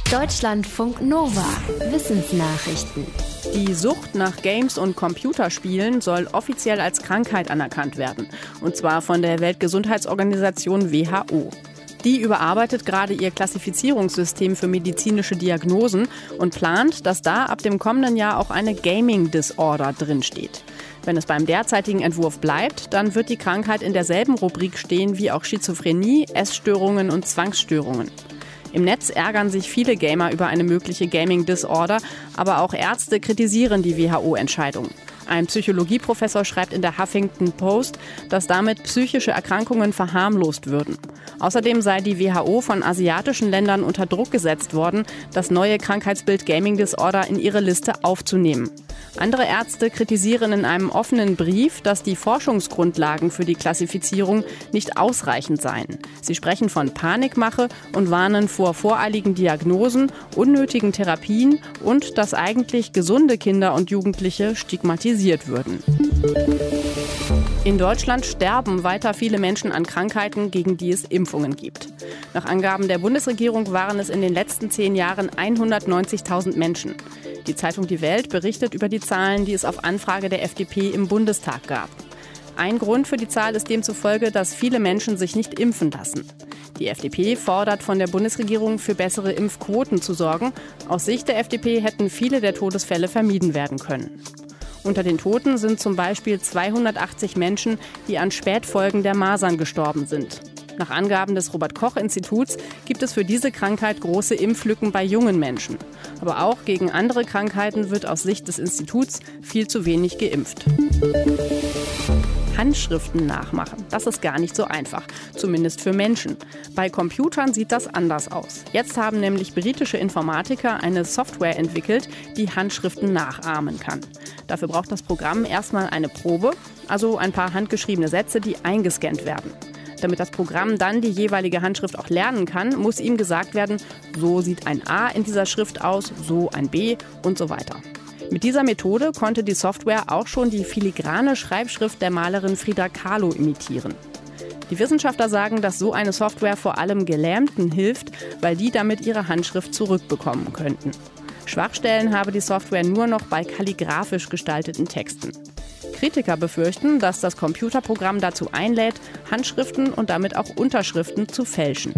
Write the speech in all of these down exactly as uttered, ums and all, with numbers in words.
Deutschlandfunk Nova. Wissensnachrichten. Die Sucht nach Games und Computerspielen soll offiziell als Krankheit anerkannt werden. Und zwar von der Weltgesundheitsorganisation W H O. Die überarbeitet gerade ihr Klassifizierungssystem für medizinische Diagnosen und plant, dass da ab dem kommenden Jahr auch eine Gaming Disorder drinsteht. Wenn es beim derzeitigen Entwurf bleibt, dann wird die Krankheit in derselben Rubrik stehen wie auch Schizophrenie, Essstörungen und Zwangsstörungen. Im Netz ärgern sich viele Gamer über eine mögliche Gaming Disorder, aber auch Ärzte kritisieren die W H O-Entscheidung. Ein Psychologieprofessor schreibt in der Huffington Post, dass damit psychische Erkrankungen verharmlost würden. Außerdem sei die W H O von asiatischen Ländern unter Druck gesetzt worden, das neue Krankheitsbild Gaming Disorder in ihre Liste aufzunehmen. Andere Ärzte kritisieren in einem offenen Brief, dass die Forschungsgrundlagen für die Klassifizierung nicht ausreichend seien. Sie sprechen von Panikmache und warnen vor voreiligen Diagnosen, unnötigen Therapien und dass eigentlich gesunde Kinder und Jugendliche stigmatisiert würden. In Deutschland sterben weiter viele Menschen an Krankheiten, gegen die es Impfungen gibt. Nach Angaben der Bundesregierung waren es in den letzten zehn Jahren hundertneunzigtausend Menschen. Die Zeitung Die Welt berichtet über die Zahlen, die es auf Anfrage der F D P im Bundestag gab. Ein Grund für die Zahl ist demzufolge, dass viele Menschen sich nicht impfen lassen. Die F D P fordert von der Bundesregierung, für bessere Impfquoten zu sorgen. Aus Sicht der F D P hätten viele der Todesfälle vermieden werden können. Unter den Toten sind zum Beispiel zweihundertachtzig Menschen, die an Spätfolgen der Masern gestorben sind. Nach Angaben des Robert-Koch-Instituts gibt es für diese Krankheit große Impflücken bei jungen Menschen. Aber auch gegen andere Krankheiten wird aus Sicht des Instituts viel zu wenig geimpft. Handschriften nachmachen, das ist gar nicht so einfach, zumindest für Menschen. Bei Computern sieht das anders aus. Jetzt haben nämlich britische Informatiker eine Software entwickelt, die Handschriften nachahmen kann. Dafür braucht das Programm erstmal eine Probe, also ein paar handgeschriebene Sätze, die eingescannt werden. Damit das Programm dann die jeweilige Handschrift auch lernen kann, muss ihm gesagt werden, so sieht ein A in dieser Schrift aus, so ein B und so weiter. Mit dieser Methode konnte die Software auch schon die filigrane Schreibschrift der Malerin Frida Kahlo imitieren. Die Wissenschaftler sagen, dass so eine Software vor allem Gelähmten hilft, weil die damit ihre Handschrift zurückbekommen könnten. Schwachstellen habe die Software nur noch bei kalligrafisch gestalteten Texten. Kritiker befürchten, dass das Computerprogramm dazu einlädt, Handschriften und damit auch Unterschriften zu fälschen.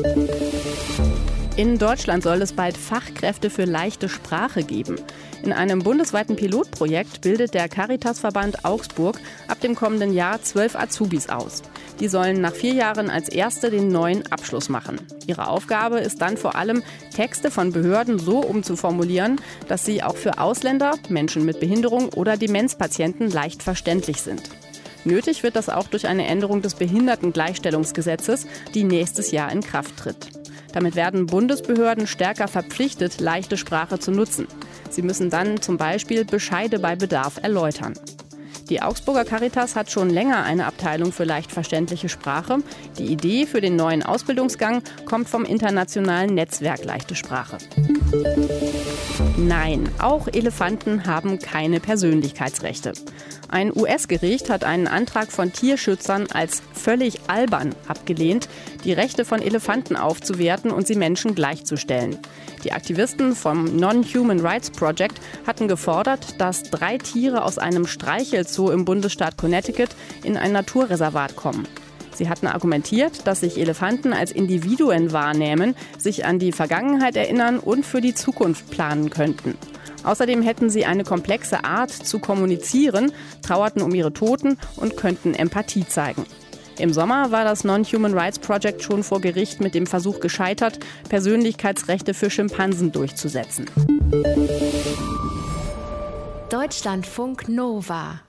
In Deutschland soll es bald Fachkräfte für leichte Sprache geben. In einem bundesweiten Pilotprojekt bildet der Caritasverband Augsburg ab dem kommenden Jahr zwölf Azubis aus. Die sollen nach vier Jahren als Erste den neuen Abschluss machen. Ihre Aufgabe ist dann vor allem, Texte von Behörden so umzuformulieren, dass sie auch für Ausländer, Menschen mit Behinderung oder Demenzpatienten leicht verständlich sind. Nötig wird das auch durch eine Änderung des Behindertengleichstellungsgesetzes, die nächstes Jahr in Kraft tritt. Damit werden Bundesbehörden stärker verpflichtet, leichte Sprache zu nutzen. Sie müssen dann zum Beispiel Bescheide bei Bedarf erläutern. Die Augsburger Caritas hat schon länger eine Abteilung für leicht verständliche Sprache. Die Idee für den neuen Ausbildungsgang kommt vom internationalen Netzwerk Leichte Sprache. Nein, auch Elefanten haben keine Persönlichkeitsrechte. Ein U S-Gericht hat einen Antrag von Tierschützern als völlig albern abgelehnt, die Rechte von Elefanten aufzuwerten und sie Menschen gleichzustellen. Die Aktivisten vom Non-Human Rights Project hatten gefordert, dass drei Tiere aus einem Streichelzoo im Bundesstaat Connecticut in ein Naturreservat kommen. Sie hatten argumentiert, dass sich Elefanten als Individuen wahrnehmen, sich an die Vergangenheit erinnern und für die Zukunft planen könnten. Außerdem hätten sie eine komplexe Art zu kommunizieren, trauerten um ihre Toten und könnten Empathie zeigen. Im Sommer war das Non-Human Rights Project schon vor Gericht mit dem Versuch gescheitert, Persönlichkeitsrechte für Schimpansen durchzusetzen. Deutschlandfunk Nova.